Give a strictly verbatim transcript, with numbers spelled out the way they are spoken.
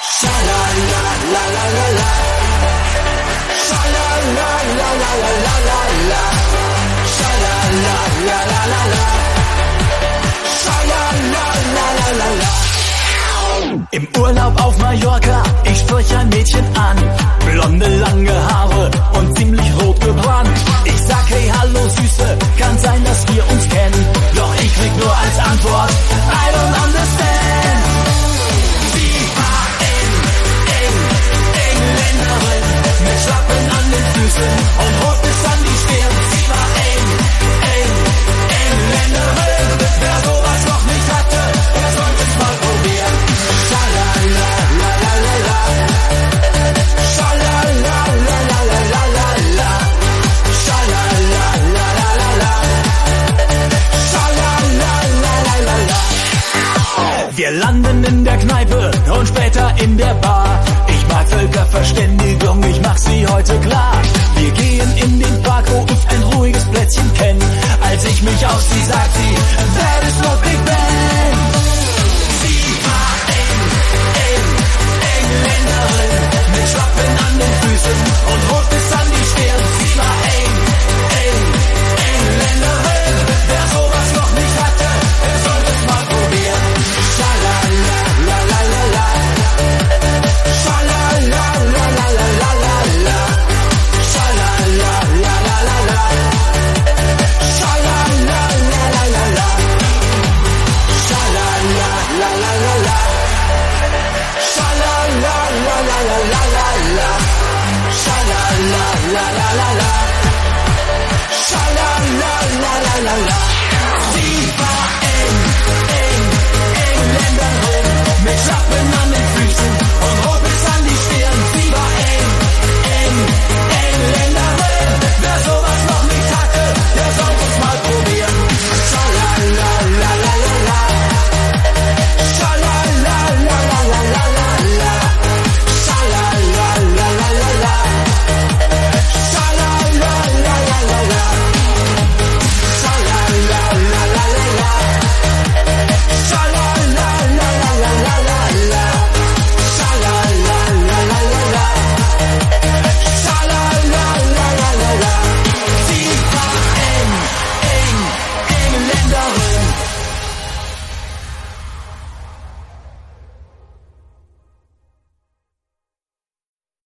Schalalalalalala. Schalalalalalala. Schalalalalalala. Schalalalalalala. Im Urlaub auf Mallorca, ich sprich ein Mädchen an. Blonde, lange Haare und ziemlich rot gebrannt. Ich sag, hey, hallo Süße, kann sein, dass wir uns kennen. Doch ich krieg nur als Antwort, I don't understand. Sie war eng, eng, Engländerin, mit Schlappen an den Füßen und rot bis an die Stirn. Sie war eng, eng, Engländerin, wer sowas noch nicht hatte, der sollte es mal probieren. Schalalalalalala. Schalalalalalala. Schalalalalalala. Schalalalalalala. Wir landen in der Kneipe und später in der Bar. Ich mag Völkerverständigung, ich mach sie heute klar. Wir gehen in den Park, wo ich ein ruhiges Plätzchen kenn. Als ich mich auf sie sagt sie, that is not Big Bang.